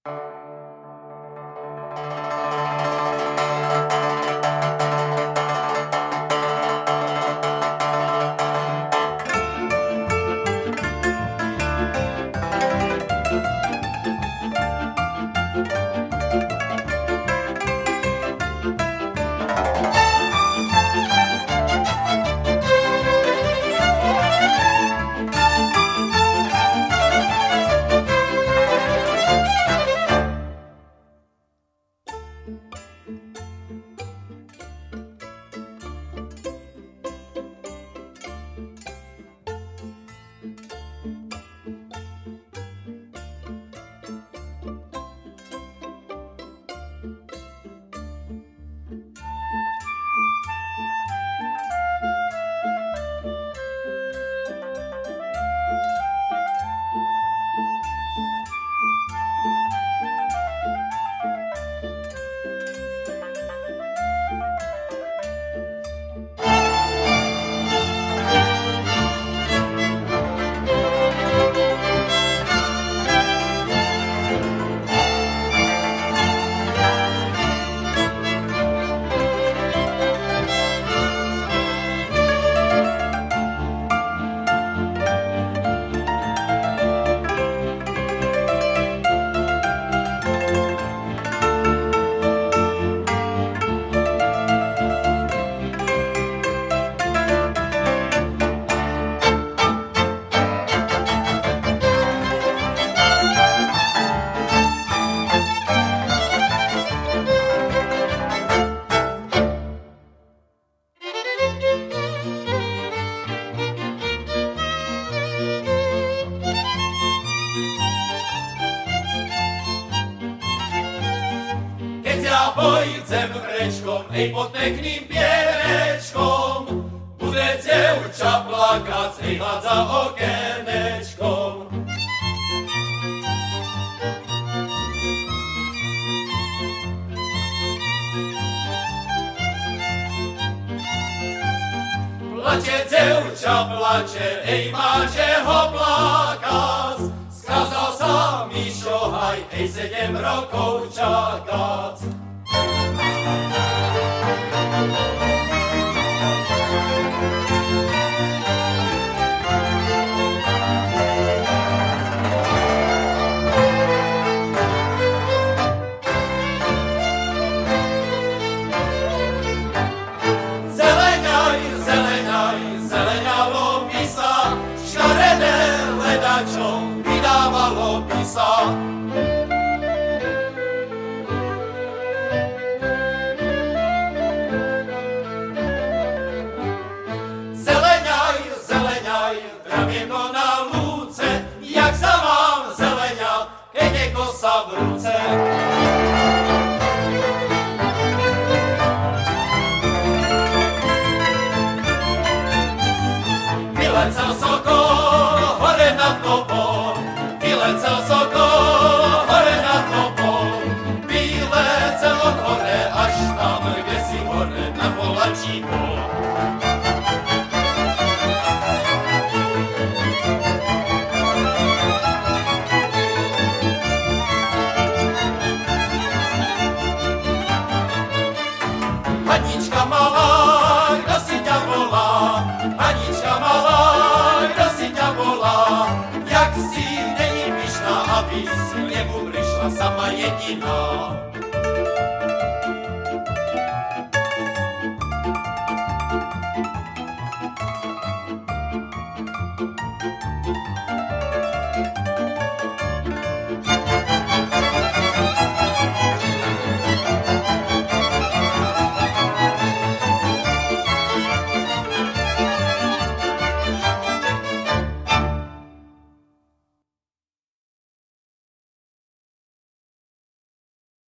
Pojdzem rečkom, ej pod pekným pierečkom, bude dievča plakať, ej hádza okenečkom. Plače dievča, plače, ej máte ho plakať, skázal sa Mišo Haj, ej 7 rokov čakať. Zeleňalo by sa, škaredé ledačom vydávalo by sa. Zeleňaj, travienko na lúce, jak sa mám zeleňať, keď je kosa v ruce. Vylecel sokol hore nad kopom, vylecel sokol hore nad kopom, vylecel od hore až tam, kde si hore na Polačíku. Hanička malá, kdo si ťa volá? Hanička malá, kdo si ťa volá? Jak si není pyšná, aby si k nebu prišla sama jediná.